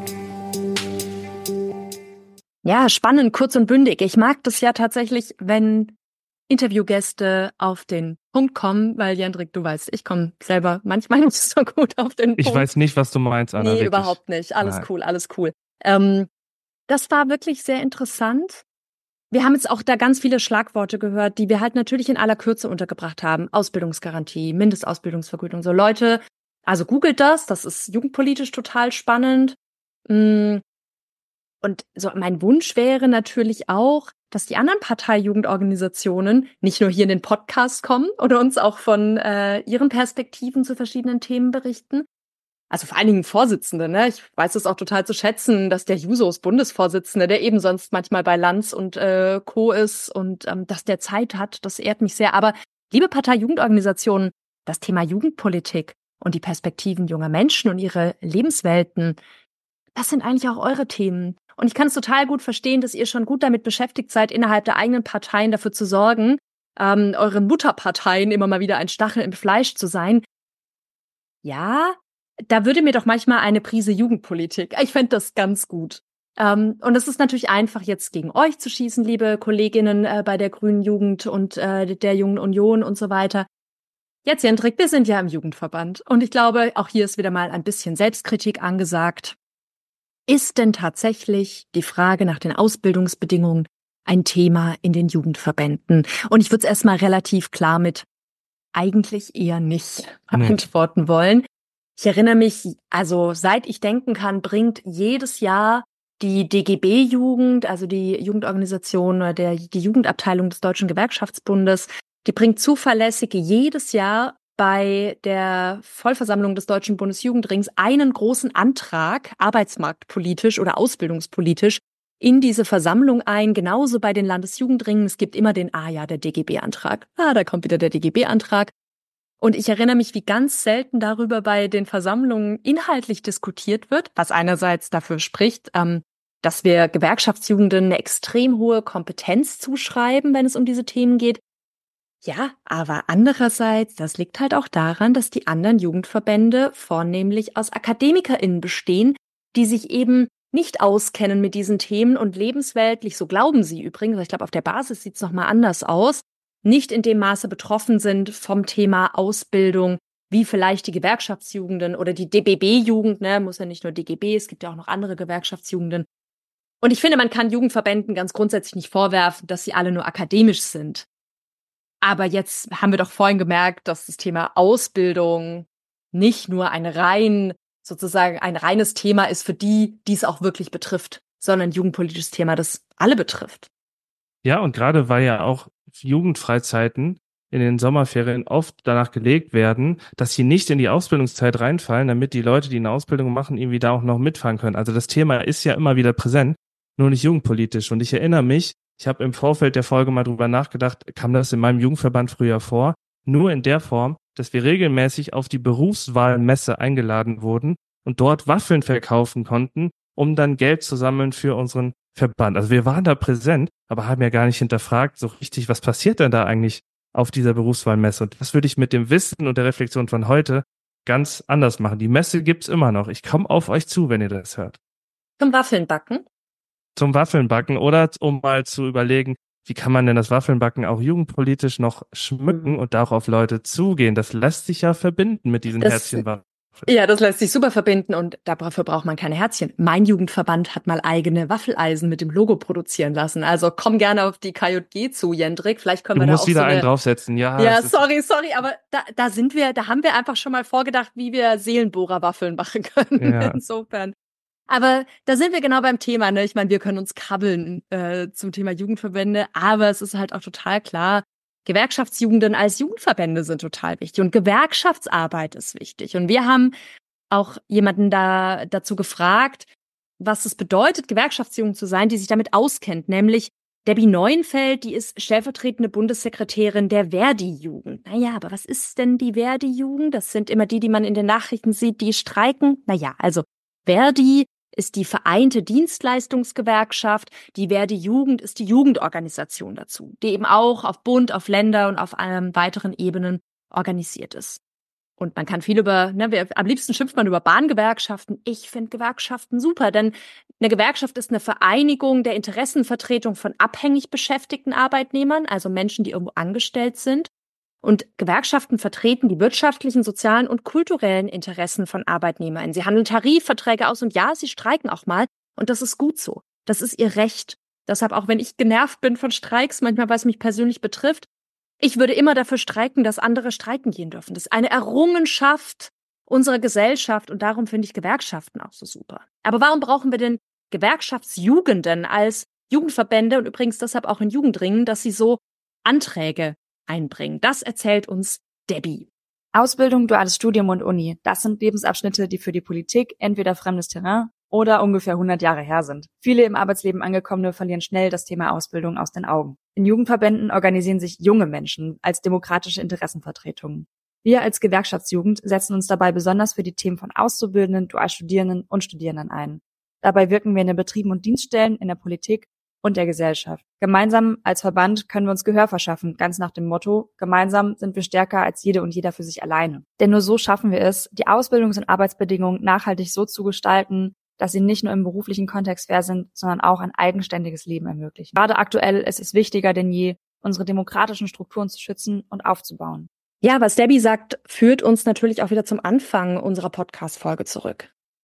Ja, spannend, kurz und bündig. Ich mag das ja tatsächlich, wenn Interviewgäste auf den Punkt kommen, weil Jendrik, du weißt, ich komme selber manchmal nicht so gut auf den Punkt. Ich weiß nicht, was du meinst, Anna. Nee, wirklich. Überhaupt nicht. Alles Nein. cool, alles cool. Ähm, das war wirklich sehr interessant. Wir haben jetzt auch da ganz viele Schlagworte gehört, die wir halt natürlich in aller Kürze untergebracht haben. Ausbildungsgarantie, Mindestausbildungsvergütung. So Leute, also googelt das, das ist jugendpolitisch total spannend. Und so mein Wunsch wäre natürlich auch, dass die anderen Parteijugendorganisationen nicht nur hier in den Podcast kommen oder uns auch von äh, ihren Perspektiven zu verschiedenen Themen berichten. Also vor allen Dingen Vorsitzende, ne? Ich weiß es auch total zu schätzen, dass der Jusos Bundesvorsitzende, der eben sonst manchmal bei Lanz und äh, Co. ist und ähm, dass der Zeit hat, das ehrt mich sehr. Aber liebe Parteijugendorganisationen, das Thema Jugendpolitik und die Perspektiven junger Menschen und ihre Lebenswelten, das sind eigentlich auch eure Themen. Und ich kann es total gut verstehen, dass ihr schon gut damit beschäftigt seid, innerhalb der eigenen Parteien dafür zu sorgen, ähm, euren Mutterparteien immer mal wieder ein Stachel im Fleisch zu sein. Ja, da würde mir doch manchmal eine Prise Jugendpolitik. Ich fände das ganz gut. Ähm, und es ist natürlich einfach, jetzt gegen euch zu schießen, liebe Kolleginnen äh, bei der Grünen Jugend und äh, der Jungen Union und so weiter. Jetzt, Jendrik, wir sind ja im Jugendverband. Und ich glaube, auch hier ist wieder mal ein bisschen Selbstkritik angesagt. Ist denn tatsächlich die Frage nach den Ausbildungsbedingungen ein Thema in den Jugendverbänden? Und ich würde es erstmal relativ klar mit eigentlich eher nicht beantworten nee. wollen. Ich erinnere mich, also seit ich denken kann, bringt jedes Jahr die D G B-Jugend, also die Jugendorganisation oder der, die Jugendabteilung des Deutschen Gewerkschaftsbundes, die bringt zuverlässig jedes Jahr bei der Vollversammlung des Deutschen Bundesjugendrings einen großen Antrag, arbeitsmarktpolitisch oder ausbildungspolitisch, in diese Versammlung ein, genauso bei den Landesjugendringen. Es gibt immer den, ah ja, der D G B-Antrag. Ah, da kommt wieder der D G B-Antrag. Und ich erinnere mich, wie ganz selten darüber bei den Versammlungen inhaltlich diskutiert wird, was einerseits dafür spricht, ähm, dass wir Gewerkschaftsjugenden eine extrem hohe Kompetenz zuschreiben, wenn es um diese Themen geht. Ja, aber andererseits, das liegt halt auch daran, dass die anderen Jugendverbände vornehmlich aus AkademikerInnen bestehen, die sich eben nicht auskennen mit diesen Themen und lebensweltlich, so glauben sie übrigens, ich glaube, auf der Basis sieht es nochmal anders aus, nicht in dem Maße betroffen sind vom Thema Ausbildung, wie vielleicht die Gewerkschaftsjugenden oder die D B B-Jugend, ne, muss ja nicht nur D G B, es gibt ja auch noch andere Gewerkschaftsjugenden. Und ich finde, man kann Jugendverbänden ganz grundsätzlich nicht vorwerfen, dass sie alle nur akademisch sind. Aber jetzt haben wir doch vorhin gemerkt, dass das Thema Ausbildung nicht nur ein rein, sozusagen ein reines Thema ist für die, die es auch wirklich betrifft, sondern ein jugendpolitisches Thema, das alle betrifft. Ja, und gerade weil ja auch Jugendfreizeiten in den Sommerferien oft danach gelegt werden, dass sie nicht in die Ausbildungszeit reinfallen, damit die Leute, die eine Ausbildung machen, irgendwie da auch noch mitfahren können. Also das Thema ist ja immer wieder präsent, nur nicht jugendpolitisch. Und ich erinnere mich, ich habe im Vorfeld der Folge mal drüber nachgedacht, kam das in meinem Jugendverband früher vor, nur in der Form, dass wir regelmäßig auf die Berufswahlmesse eingeladen wurden und dort Waffeln verkaufen konnten, um dann Geld zu sammeln für unseren Verband. Also wir waren da präsent, aber haben ja gar nicht hinterfragt, so richtig, was passiert denn da eigentlich auf dieser Berufswahlmesse? Und das würde ich mit dem Wissen und der Reflexion von heute ganz anders machen. Die Messe gibt's immer noch. Ich komme auf euch zu, wenn ihr das hört. Zum Waffeln backen? Zum Waffeln backen oder um mal zu überlegen, wie kann man denn das Waffelnbacken auch jugendpolitisch noch schmücken und da auch auf Leute zugehen? Das lässt sich ja verbinden mit diesen Herzchenwaffeln. Ja, das lässt sich super verbinden und dafür braucht man keine Herzchen. Mein Jugendverband hat mal eigene Waffeleisen mit dem Logo produzieren lassen. Also komm gerne auf die K J G zu, Jendrik. Vielleicht können du wir da auch musst wieder so eine... einen draufsetzen. Ja, ja sorry, sorry, aber da, da sind wir, da haben wir einfach schon mal vorgedacht, wie wir Seelenbohrerwaffeln machen können. Ja. Insofern. Aber da sind wir genau beim Thema, ne? Ich meine, wir können uns krabbeln äh, zum Thema Jugendverbände, aber es ist halt auch total klar, Gewerkschaftsjugenden als Jugendverbände sind total wichtig und Gewerkschaftsarbeit ist wichtig. Und wir haben auch jemanden da dazu gefragt, was es bedeutet, Gewerkschaftsjugend zu sein, die sich damit auskennt, nämlich Debbie Neuenfeld, die ist stellvertretende Bundessekretärin der Verdi-Jugend. Naja, aber was ist denn die Verdi-Jugend? Das sind immer die, die man in den Nachrichten sieht, die streiken. Naja, also Verdi ist die vereinte Dienstleistungsgewerkschaft. Die Verdi-Jugend ist die Jugendorganisation dazu, die eben auch auf Bund, auf Länder und auf ähm, weiteren Ebenen organisiert ist. Und man kann viel über, ne, wir, am liebsten schimpft man über Bahngewerkschaften. Ich finde Gewerkschaften super, denn eine Gewerkschaft ist eine Vereinigung der Interessenvertretung von abhängig beschäftigten Arbeitnehmern, also Menschen, die irgendwo angestellt sind. Und Gewerkschaften vertreten die wirtschaftlichen, sozialen und kulturellen Interessen von Arbeitnehmern. Sie handeln Tarifverträge aus und ja, sie streiken auch mal. Und das ist gut so. Das ist ihr Recht. Deshalb, auch wenn ich genervt bin von Streiks, manchmal, was mich persönlich betrifft, ich würde immer dafür streiken, dass andere streiken gehen dürfen. Das ist eine Errungenschaft unserer Gesellschaft und darum finde ich Gewerkschaften auch so super. Aber warum brauchen wir denn Gewerkschaftsjugenden als Jugendverbände und übrigens deshalb auch in Jugendringen, dass sie so Anträge einbringen? Das erzählt uns Debbie. Ausbildung, duales Studium und Uni, das sind Lebensabschnitte, die für die Politik entweder fremdes Terrain oder ungefähr hundert Jahre her sind. Viele im Arbeitsleben Angekommene verlieren schnell das Thema Ausbildung aus den Augen. In Jugendverbänden organisieren sich junge Menschen als demokratische Interessenvertretungen. Wir als Gewerkschaftsjugend setzen uns dabei besonders für die Themen von Auszubildenden, Dualstudierenden und Studierenden ein. Dabei wirken wir in den Betrieben und Dienststellen, in der Politik und der Gesellschaft. Gemeinsam als Verband können wir uns Gehör verschaffen, ganz nach dem Motto, gemeinsam sind wir stärker als jede und jeder für sich alleine. Denn nur so schaffen wir es, die Ausbildungs- und Arbeitsbedingungen nachhaltig so zu gestalten, dass sie nicht nur im beruflichen Kontext fair sind, sondern auch ein eigenständiges Leben ermöglichen. Gerade aktuell ist es wichtiger denn je, unsere demokratischen Strukturen zu schützen und aufzubauen. Ja, was Debbie sagt, führt uns natürlich auch wieder zum Anfang unserer Podcast-Folge zurück.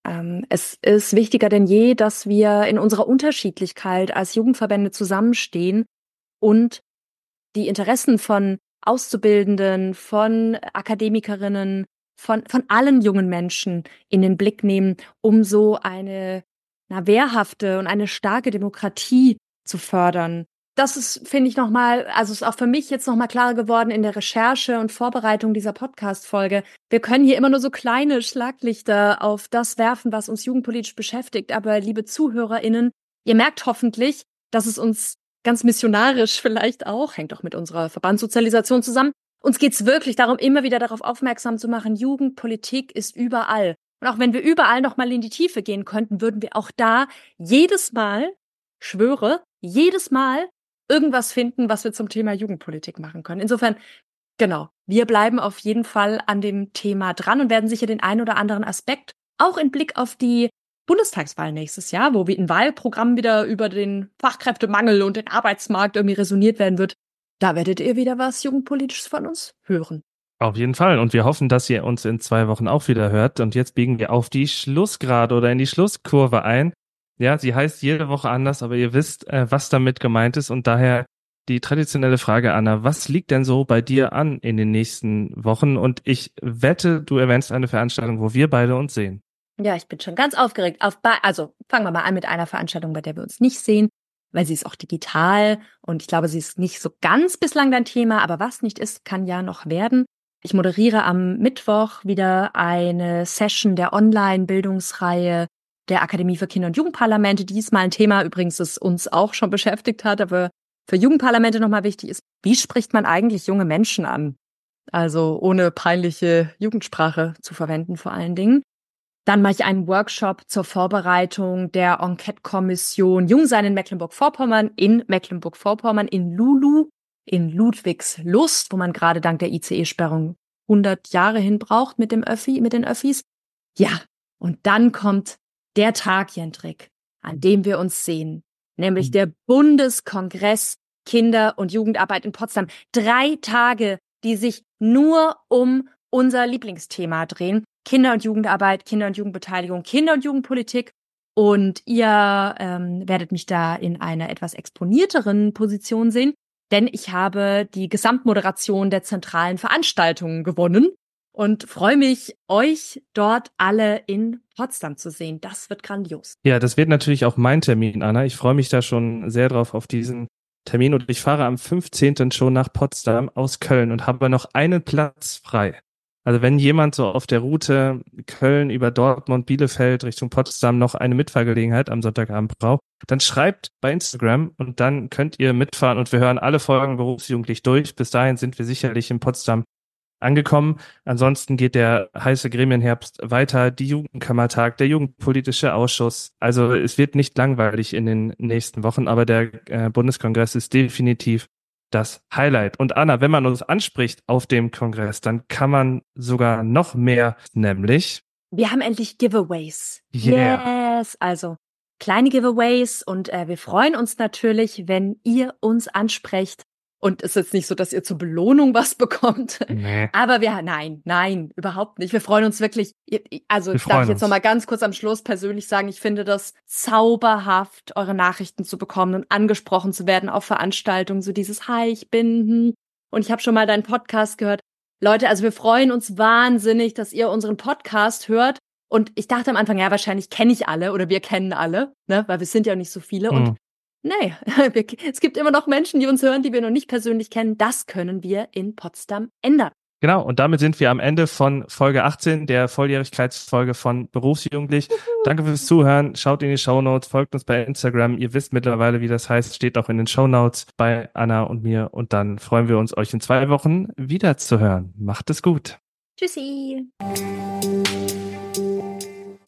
Ähm, es ist wichtiger denn je, dass wir in unserer Unterschiedlichkeit als Jugendverbände zusammenstehen und die Interessen von Auszubildenden, von Akademikerinnen, von, von allen jungen Menschen in den Blick nehmen, um so eine na, wehrhafte und eine starke Demokratie zu fördern. Das ist, finde ich, nochmal, also ist auch für mich jetzt nochmal klarer geworden in der Recherche und Vorbereitung dieser Podcast-Folge. Wir können hier immer nur so kleine Schlaglichter auf das werfen, was uns jugendpolitisch beschäftigt. Aber liebe ZuhörerInnen, ihr merkt hoffentlich, dass es uns ganz missionarisch vielleicht auch, hängt auch mit unserer Verbandssozialisation zusammen, uns geht's wirklich darum, immer wieder darauf aufmerksam zu machen, Jugendpolitik ist überall. Und auch wenn wir überall nochmal in die Tiefe gehen könnten, würden wir auch da jedes Mal, schwöre, jedes Mal irgendwas finden, was wir zum Thema Jugendpolitik machen können. Insofern, genau, wir bleiben auf jeden Fall an dem Thema dran und werden sicher den einen oder anderen Aspekt, auch in Blick auf die Bundestagswahl nächstes Jahr, wo wie ein Wahlprogramm wieder über den Fachkräftemangel und den Arbeitsmarkt irgendwie resoniert werden wird, da werdet ihr wieder was Jugendpolitisches von uns hören. Auf jeden Fall. Und wir hoffen, dass ihr uns in zwei Wochen auch wieder hört. Und jetzt biegen wir auf die Schlussgerade oder in die Schlusskurve ein. Ja, sie heißt jede Woche anders, aber ihr wisst, äh, was damit gemeint ist. Und daher die traditionelle Frage, Anna, was liegt denn so bei dir an in den nächsten Wochen? Und ich wette, du erwähnst eine Veranstaltung, wo wir beide uns sehen. Ja, ich bin schon ganz aufgeregt. Auf ba- also fangen wir mal an mit einer Veranstaltung, bei der wir uns nicht sehen, weil sie ist auch digital und ich glaube, sie ist nicht so ganz bislang dein Thema, aber was nicht ist, kann ja noch werden. Ich moderiere am Mittwoch wieder eine Session der Online-Bildungsreihe der Akademie für Kinder- und Jugendparlamente. Diesmal ein Thema übrigens, das uns auch schon beschäftigt hat, aber für Jugendparlamente nochmal wichtig ist, wie spricht man eigentlich junge Menschen an? Also ohne peinliche Jugendsprache zu verwenden vor allen Dingen. Dann mache ich einen Workshop zur Vorbereitung der Enquete-Kommission Jungsein in Mecklenburg-Vorpommern, in Mecklenburg-Vorpommern, in Lulu, in Ludwigslust, wo man gerade dank der I C E-Sperrung hundert Jahre hin braucht mit dem Öffi, mit den Öffis. Ja, und dann kommt der Tag, Jendrik, an dem wir uns sehen, nämlich der Bundeskongress Kinder- und Jugendarbeit in Potsdam. Drei Tage, die sich nur um unser Lieblingsthema drehen. Kinder- und Jugendarbeit, Kinder- und Jugendbeteiligung, Kinder- und Jugendpolitik. Und ihr ähm, werdet mich da in einer etwas exponierteren Position sehen, denn ich habe die Gesamtmoderation der zentralen Veranstaltungen gewonnen und freue mich, euch dort alle in Potsdam zu sehen. Das wird grandios. Ja, das wird natürlich auch mein Termin, Anna. Ich freue mich da schon sehr drauf auf diesen Termin und ich fahre am fünfzehnten schon nach Potsdam aus Köln und habe noch einen Platz frei. Also wenn jemand so auf der Route Köln über Dortmund, Bielefeld Richtung Potsdam noch eine Mitfahrgelegenheit am Sonntagabend braucht, dann schreibt bei Instagram und dann könnt ihr mitfahren und wir hören alle Folgen berufsjugendlich durch. Bis dahin sind wir sicherlich in Potsdam angekommen. Ansonsten geht der heiße Gremienherbst weiter, die Jugendkammertag, der Jugendpolitische Ausschuss. Also es wird nicht langweilig in den nächsten Wochen, aber der äh, Bundeskongress ist definitiv das Highlight. Und Anna, wenn man uns anspricht auf dem Kongress, dann kann man sogar noch mehr, nämlich wir haben endlich Giveaways. Yeah. Yes, also kleine Giveaways und äh, wir freuen uns natürlich, wenn ihr uns ansprecht. Und es ist jetzt nicht so, dass ihr zur Belohnung was bekommt. Nee. Aber wir, nein, nein, überhaupt nicht. Wir freuen uns wirklich, also Wir darf freuen ich jetzt uns. noch mal ganz kurz am Schluss persönlich sagen, ich finde das zauberhaft, eure Nachrichten zu bekommen und angesprochen zu werden auf Veranstaltungen, so dieses Hi, ich bin, hm. Und ich habe schon mal deinen Podcast gehört. Leute, also wir freuen uns wahnsinnig, dass ihr unseren Podcast hört. Und ich dachte am Anfang, ja, wahrscheinlich kenne ich alle oder wir kennen alle, ne, weil wir sind ja nicht so viele. Mhm. Und nee, es gibt immer noch Menschen, die uns hören, die wir noch nicht persönlich kennen. Das können wir in Potsdam ändern. Genau, und damit sind wir am Ende von Folge achtzehn, der Volljährigkeitsfolge von Berufsjugendlich. Danke fürs Zuhören, schaut in die Shownotes, folgt uns bei Instagram. Ihr wisst mittlerweile, wie das heißt, steht auch in den Shownotes bei Anna und mir. Und dann freuen wir uns, euch in zwei Wochen wieder zu hören. Macht es gut. Tschüssi.